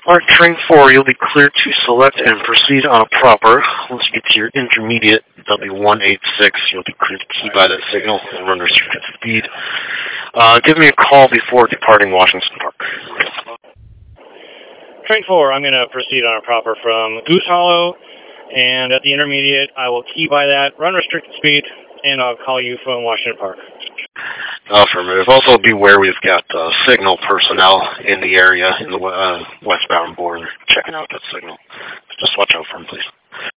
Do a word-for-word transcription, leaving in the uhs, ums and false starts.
Alright, train four, you'll be cleared to select and proceed on a proper. Once you get to your intermediate, W one eight six, you'll be cleared to key by that signal and run restricted speed. Uh, give me a call before departing Washington Park. Train four, I'm going to proceed on a proper from Goose Hollow, and at the intermediate, I will key by that, run restricted speed, and I'll call you from Washington Park. Affirmative. Also, beware, we've got uh, signal personnel in the area, in the uh, westbound border, checking out that signal. Just watch out for them, please.